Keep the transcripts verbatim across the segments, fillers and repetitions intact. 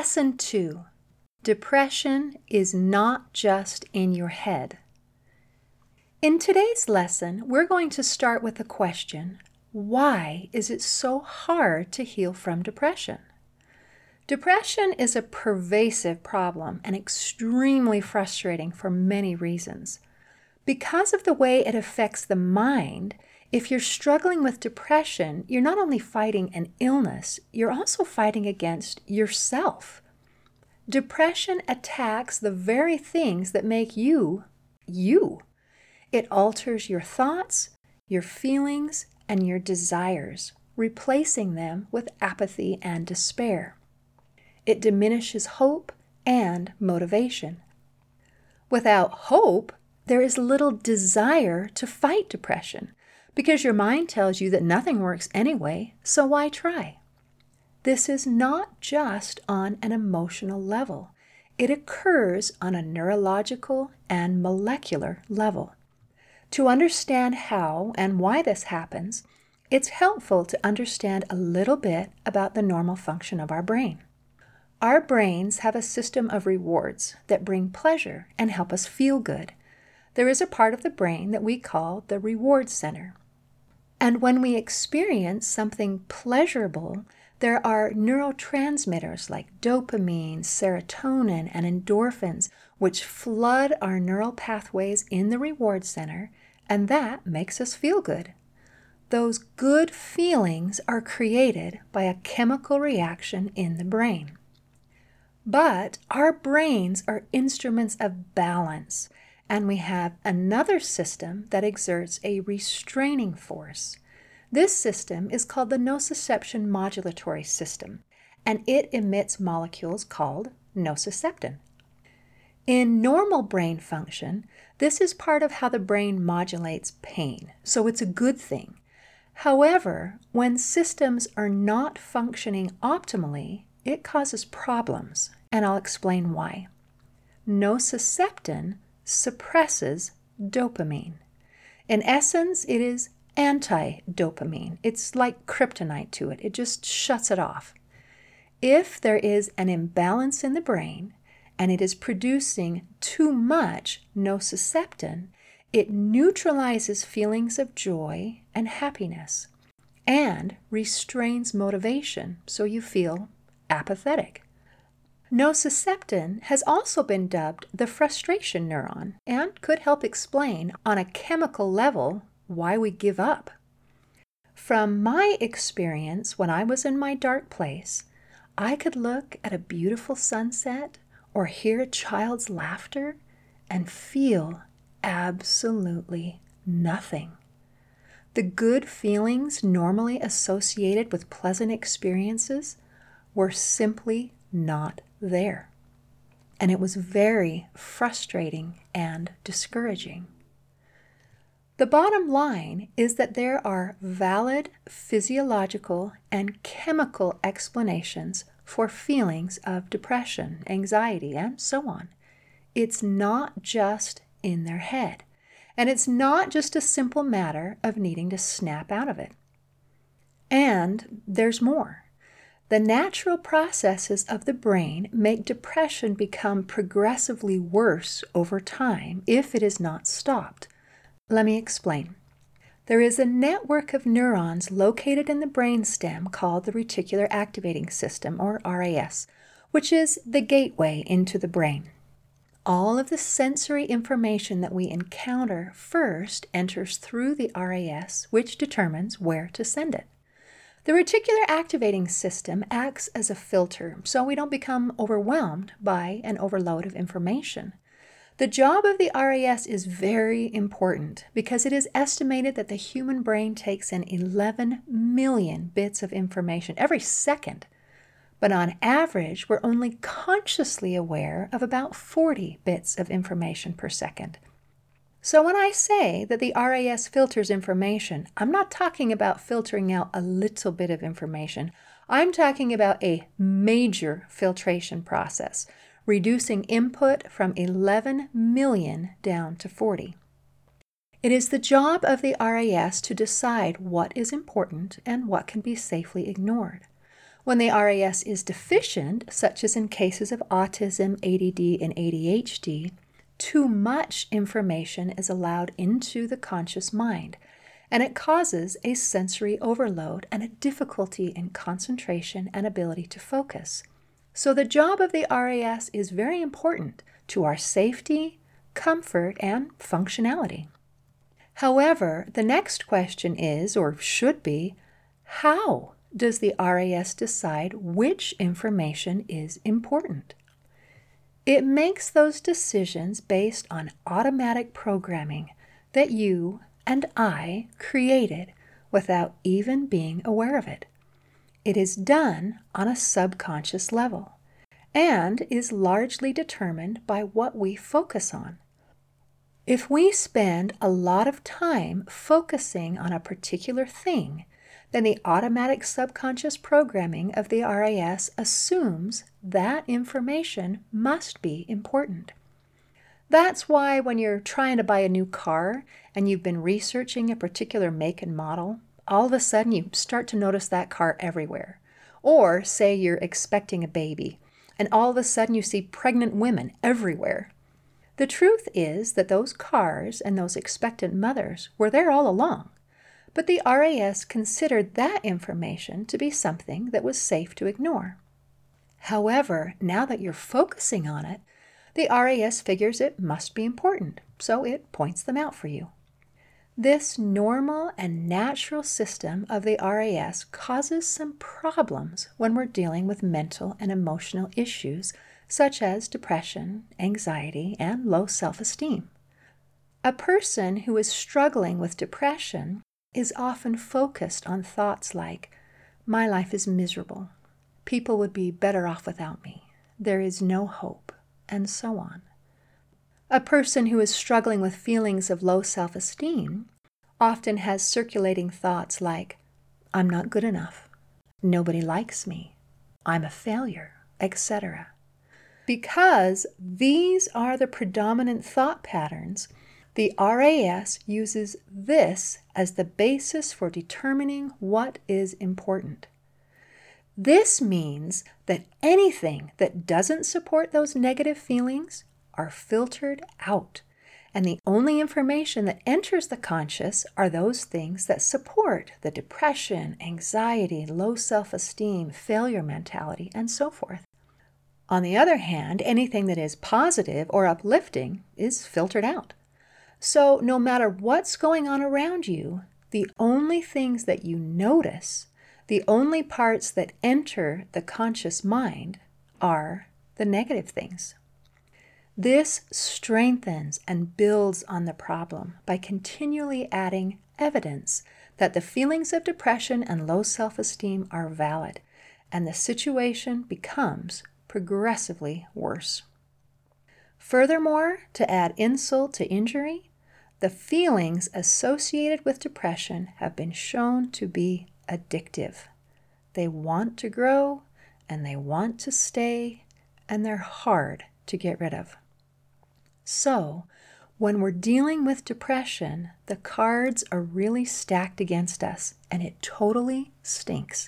Lesson two. Depression is not just in your head. In today's lesson, we're going to start with the question, why is it so hard to heal from depression? Depression is a pervasive problem and extremely frustrating for many reasons. Because of the way it affects the mind, if you're struggling with depression, you're not only fighting an illness, you're also fighting against yourself. Depression attacks the very things that make you, you. It alters your thoughts, your feelings, and your desires, replacing them with apathy and despair. It diminishes hope and motivation. Without hope, there is little desire to fight depression, because your mind tells you that nothing works anyway, so why try? This is not just on an emotional level. It occurs on a neurological and molecular level. To understand how and why this happens, it's helpful to understand a little bit about the normal function of our brain. Our brains have a system of rewards that bring pleasure and help us feel good. There is a part of the brain that we call the reward center. And when we experience something pleasurable, there are neurotransmitters like dopamine, serotonin, and endorphins, which flood our neural pathways in the reward center, and that makes us feel good. Those good feelings are created by a chemical reaction in the brain. But our brains are instruments of balance, and we have another system that exerts a restraining force. This system is called the nociception modulatory system, and it emits molecules called nociceptin. In normal brain function, this is part of how the brain modulates pain, so it's a good thing. However, when systems are not functioning optimally, it causes problems, and I'll explain why. Nociceptin suppresses dopamine. In essence, it is anti-dopamine. It's like kryptonite to it. It just shuts it off. If there is an imbalance in the brain and it is producing too much nociceptin, it neutralizes feelings of joy and happiness and restrains motivation, so you feel apathetic. Nociceptin has also been dubbed the frustration neuron and could help explain on a chemical level why we give up. From my experience when I was in my dark place, I could look at a beautiful sunset or hear a child's laughter and feel absolutely nothing. The good feelings normally associated with pleasant experiences were simply not there. And it was very frustrating and discouraging. The bottom line is that there are valid physiological and chemical explanations for feelings of depression, anxiety, and so on. It's not just in their head, and it's not just a simple matter of needing to snap out of it. And there's more. The natural processes of the brain make depression become progressively worse over time if it is not stopped. Let me explain. There is a network of neurons located in the brainstem called the reticular activating system, or R A S, which is the gateway into the brain. All of the sensory information that we encounter first enters through the R A S, which determines where to send it. The reticular activating system acts as a filter, so we don't become overwhelmed by an overload of information. The job of the R A S is very important because it is estimated that the human brain takes in eleven million bits of information every second. But on average, we're only consciously aware of about forty bits of information per second. So when I say that the R A S filters information, I'm not talking about filtering out a little bit of information. I'm talking about a major filtration process, reducing input from eleven million down to forty. It is the job of the R A S to decide what is important and what can be safely ignored. When the R A S is deficient, such as in cases of autism, A D D, and A D H D, too much information is allowed into the conscious mind, and it causes a sensory overload and a difficulty in concentration and ability to focus. So the job of the R A S is very important to our safety, comfort, and functionality. However, the next question is, or should be, how does the R A S decide which information is important? It makes those decisions based on automatic programming that you and I created without even being aware of it. It is done on a subconscious level and is largely determined by what we focus on. If we spend a lot of time focusing on a particular thing, then the automatic subconscious programming of the R A S assumes that information must be important. That's why when you're trying to buy a new car and you've been researching a particular make and model, all of a sudden you start to notice that car everywhere. Or say you're expecting a baby, and all of a sudden you see pregnant women everywhere. The truth is that those cars and those expectant mothers were there all along. But the R A S considered that information to be something that was safe to ignore. However, now that you're focusing on it, the R A S figures it must be important, so it points them out for you. This normal and natural system of the R A S causes some problems when we're dealing with mental and emotional issues such as depression, anxiety, and low self-esteem. A person who is struggling with depression is often focused on thoughts like, my life is miserable, people would be better off without me, there is no hope, and so on. A person who is struggling with feelings of low self-esteem often has circulating thoughts like, I'm not good enough, nobody likes me, I'm a failure, et cetera. Because these are the predominant thought patterns, the R A S uses this as the basis for determining what is important. This means that anything that doesn't support those negative feelings are filtered out, and the only information that enters the conscious are those things that support the depression, anxiety, low self-esteem, failure mentality, and so forth. On the other hand, anything that is positive or uplifting is filtered out. So no matter what's going on around you, the only things that you notice, the only parts that enter the conscious mind are the negative things. This strengthens and builds on the problem by continually adding evidence that the feelings of depression and low self-esteem are valid, and the situation becomes progressively worse. Furthermore, to add insult to injury, the feelings associated with depression have been shown to be addictive. They want to grow, and they want to stay, and they're hard to get rid of. So, when we're dealing with depression, the cards are really stacked against us, and it totally stinks.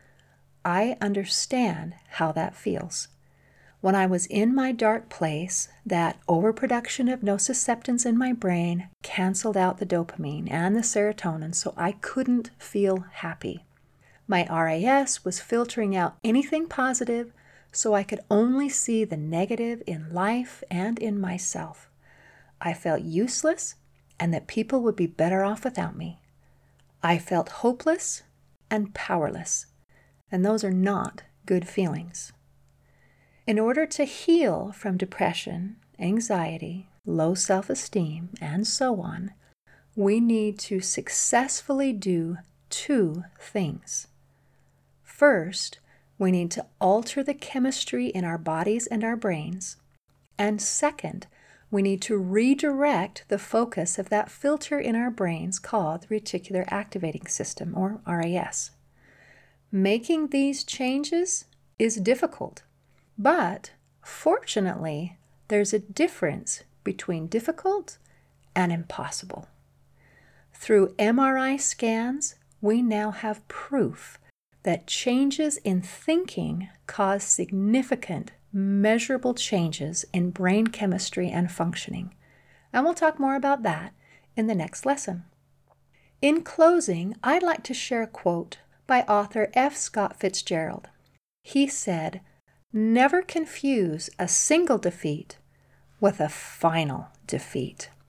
I understand how that feels. When I was in my dark place, that overproduction of nociceptins in my brain canceled out the dopamine and the serotonin, so I couldn't feel happy. My R A S was filtering out anything positive, so I could only see the negative in life and in myself. I felt useless and that people would be better off without me. I felt hopeless and powerless, and those are not good feelings. In order to heal from depression, anxiety, low self-esteem, and so on, we need to successfully do two things. First, we need to alter the chemistry in our bodies and our brains. And second, we need to redirect the focus of that filter in our brains called the reticular activating system, or R A S. Making these changes is difficult, but fortunately, there's a difference between difficult and impossible. Through M R I scans, we now have proof that changes in thinking cause significant, measurable changes in brain chemistry and functioning. And we'll talk more about that in the next lesson. In closing, I'd like to share a quote by author F. Scott Fitzgerald. He said, "Never confuse a single defeat with a final defeat."